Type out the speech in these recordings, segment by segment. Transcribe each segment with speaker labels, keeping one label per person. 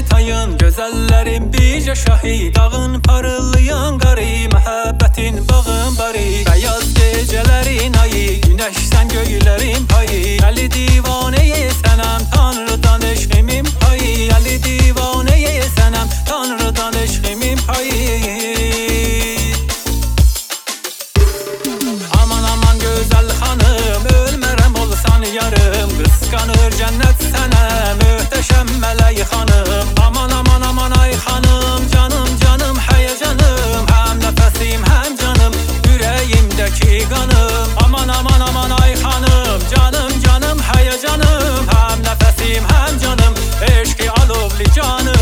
Speaker 1: tayın Gözəllərin bircə şahi Dağın parıldayan qarı Məhəbbətin bağın barı Bəyaz gecələrin ayı Günəşsən göylərin payı Əli divaneye sənəm Tanrıdan eşqimin payı Əli divaneye sənəm Tanrıdan eşqimin payı Aman aman gözəl xanım Ölmərəm olsan yarım Qısqanır cənnət sənə Möhtəşəm mələk xanım Aman aman aman ay xanım Canım canım həyəcanım Həm nəfəsim həm canım Ürəyimdəki qanım Aman aman aman ay xanım Canım canım həyəcanım Həm nəfəsim həm canım Eşqi alovli canım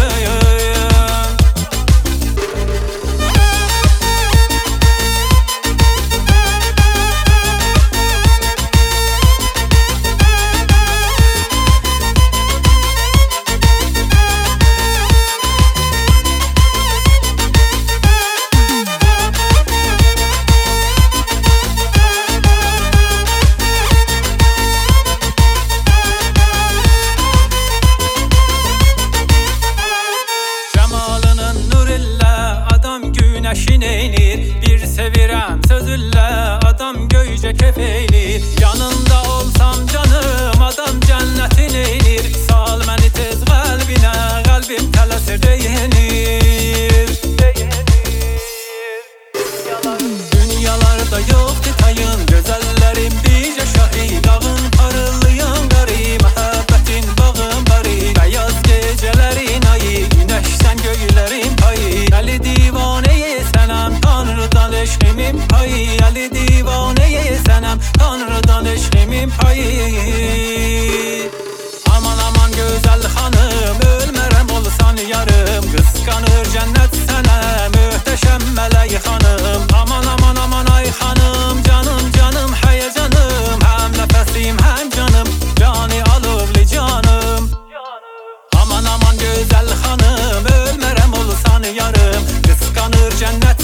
Speaker 1: Günəşin eynir Bir sevirəm sözüllə Adam göycə kef eynir Yanında olsam canım Adam cənnətin eynir Sal məni tez qəlbinə Qəlbim tələsir deyinir Dünyalarda yoxdur tayın Gözəllərin bircə şahi Dağın parıldayan qarı Məhəbbətin bağın barı Bəyaz gecələrin ayı Günəşsən göylərin payı Əli divaneye sənəm Tanrıdan eşqimin payı Əli divaneye sənəm Tanrıdan eşqimin payı Aman aman gözəl xanım Ölmərəm olsan yarım Qısqanır cənnət sənə Möhtəşəm mələk xanım Aman aman aman ay xanım Canım canım həyəcanım Həm nəfəsim həm canım Cani alovli canım Aman aman gözəl xanım Ölmərəm olsan yarım Qısqanır cənnət